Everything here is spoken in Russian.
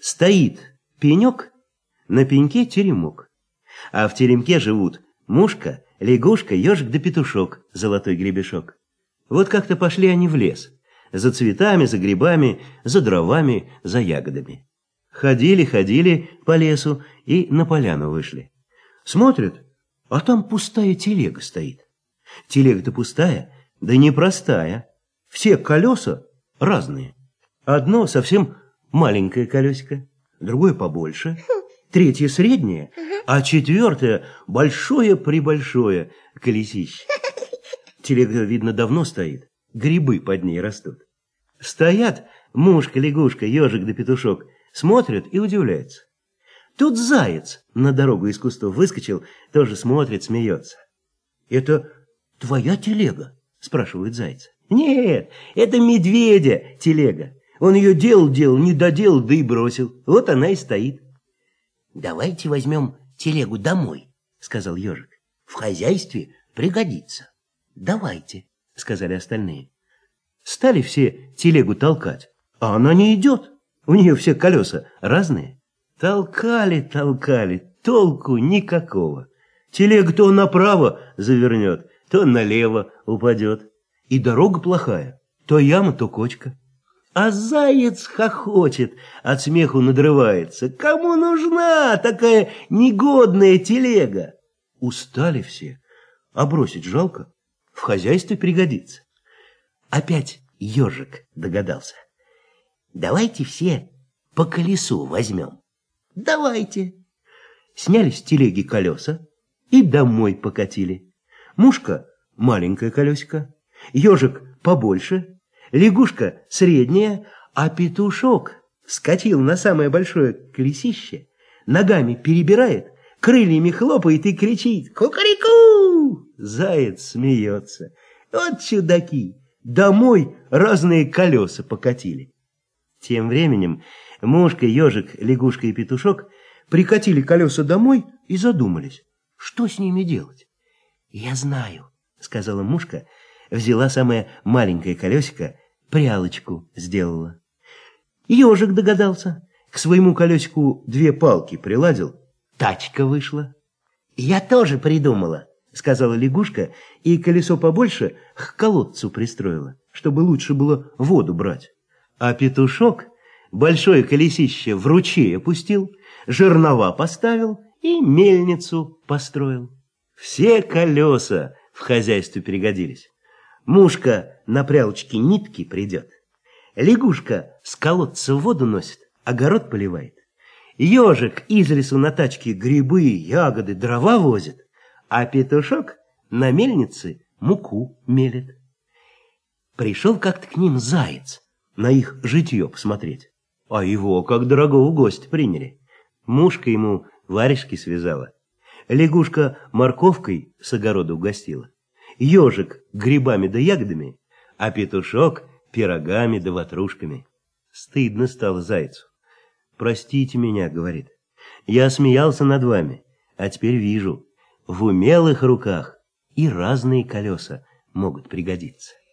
Стоит пенек, на пеньке теремок, а в теремке живут мушка, лягушка, ежик да петушок, золотой гребешок. Вот как-то пошли они в лес, за цветами, за грибами, за дровами, за ягодами. Ходили по лесу и на поляну вышли. Смотрят, а там пустая телега стоит. Телега-то пустая, да непростая. Все колеса разные. Одно совсем маленькое колесико, другое побольше, третье среднее, а четвертое большое-пребольшое колесище. Телега, видно, давно стоит, грибы под ней растут. Стоят мушка, лягушка, ежик да петушок, смотрят и удивляются. Тут заяц на дорогу из кустов выскочил, тоже смотрит, смеется. «Это твоя телега?» – спрашивает заяц. «Нет, это медведя телега. Он ее делал, не доделал, да и бросил. Вот она и стоит». «Давайте возьмем телегу домой», – сказал ежик. «В хозяйстве пригодится». «Давайте», – сказали остальные. Стали все телегу толкать, а она не идет. У нее все колеса разные. Толкали, толку никакого. Телега то направо завернет, то налево упадет. И дорога плохая, то яма, то кочка. А заяц хохочет, от смеху надрывается. Кому нужна такая негодная телега? Устали все, а бросить жалко, в хозяйстве пригодится. Опять ежик догадался. «Давайте все по колесу возьмем». «Давайте». Сняли с телеги колеса и домой покатили. Мушка – маленькое колесико, ежик побольше, лягушка – средняя, а петушок вскочил на самое большое колесище, ногами перебирает, крыльями хлопает и кричит «Кукареку!». Заяц смеется. Вот чудаки, домой разные колеса покатили. Тем временем мушка, ежик, лягушка и петушок прикатили колеса домой и задумались, что с ними делать. «Я знаю», — сказала мушка, взяла самое маленькое колесико, прялочку сделала. Ежик догадался, к своему колесику 2 палки приладил, тачка вышла. «Я тоже придумала», — сказала лягушка, и колесо побольше к колодцу пристроила, чтобы лучше было воду брать. А петушок большое колесище в ручей опустил, жернова поставил и мельницу построил. Все колеса в хозяйстве пригодились. Мушка на прялочке нитки придет, лягушка с колодца воду носит, огород поливает, ежик из лесу на тачке грибы, ягоды, дрова возит, а петушок на мельнице муку мелет. Пришел как-то к ним заяц на их житье посмотреть, а его как дорогого гостя приняли. Мушка ему варежки связала, лягушка морковкой с огорода угостила, ежик грибами да ягодами, а петушок пирогами да ватрушками. Стыдно стало зайцу. «Простите меня, — говорит, — я смеялся над вами, а теперь вижу, в умелых руках и разные колеса могут пригодиться».